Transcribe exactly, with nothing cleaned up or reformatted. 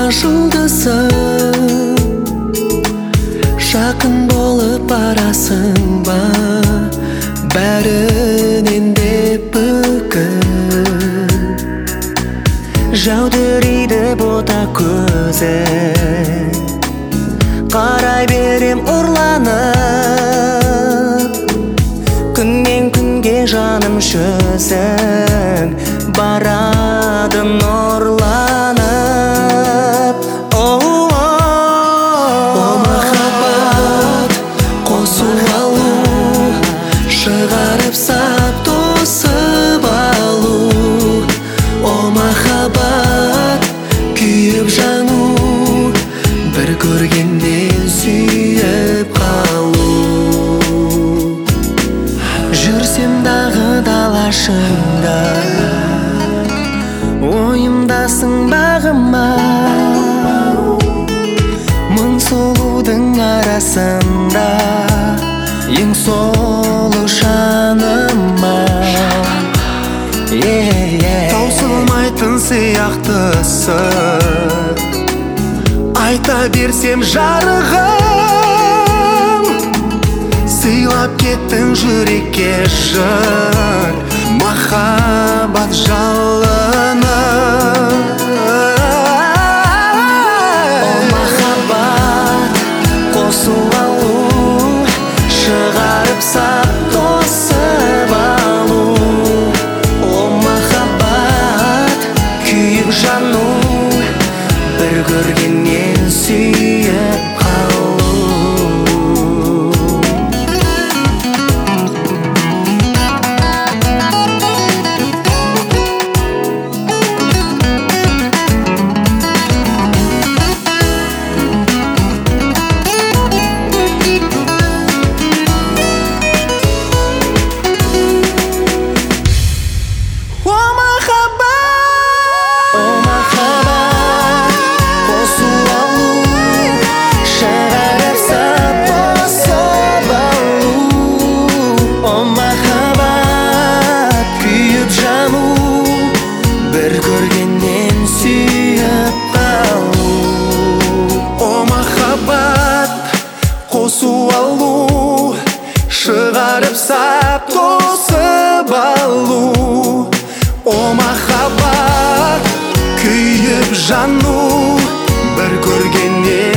жұлдызым, жақын болып барасың ба, бәрінен де бүкіл жаудырайды бота көзі, қарай берем ұрланып, күннен күнге жаным шөзің барады нұрланып. О махаббат, қосу алу, шығарып сап тосып алу. О махаббат, күйіп жану, бір көргеннен сүйіп қалу. Жүрсем дағы далашында, ойымдасың бағыма, мың сұлудың арасында ең сұлу жаныма. Таусылмайтын сияқтысы, айта берсем жарығым, сыйлап кеттің жүрекке жыр, махаббат жалыны. О махаббат, қосу алу, шығарып сап тосып алу. О махаббат, күйіп жану, бір көргеннен сүйіп қалу. Бір көргеннен сүйіп қалу. О махаббат, қосу алу, шығарып сап тосып алу. О махаббат, күйіп жану, бір көргеннен